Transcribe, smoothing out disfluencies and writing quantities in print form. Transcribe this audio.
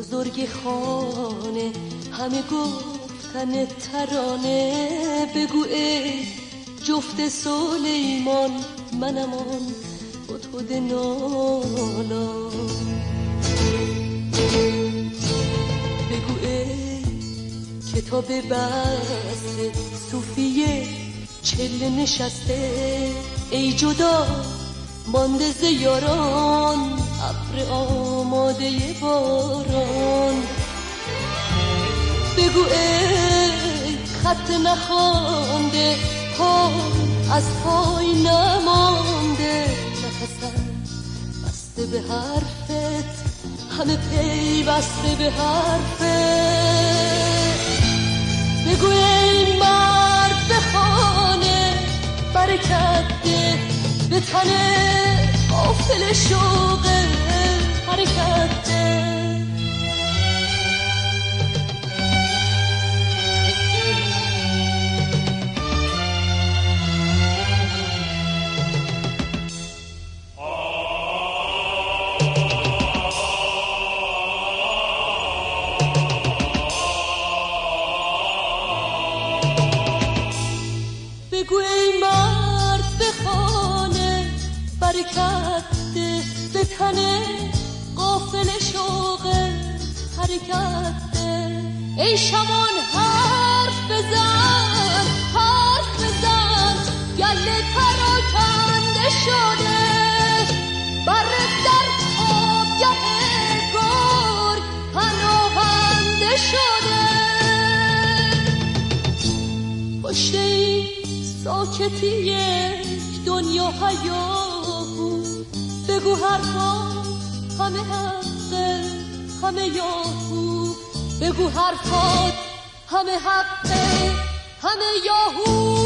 بزرگ خانه همه گفتن ترانه. بگو ای جفت سلیمان منم آن هدهد نالان. بگو ای کتاب بسته صوفیه چله نشسته. ای جدا مانده ز یاران ابر آماده باران. بگو ای خط نخوانده پا از پای نمانده. نفسم بسته به حرفت همه پیوسته به حرفت. بگو ای مرد به خانه برکت ده به تنه غافل شوق حرکت ده. بگو ای مرد به خانه برکت ده به تنه غافل شوق حرکت ده. ای شمان حرف بزن گله پراکنده شده. برت در خوابگه گرگ پناهنده شده. پشت این ساکتی یک دنیا هیاهو. بگو حرفا همه حقه همه یاهو. بگو حرفات همه حقه همه یاهو.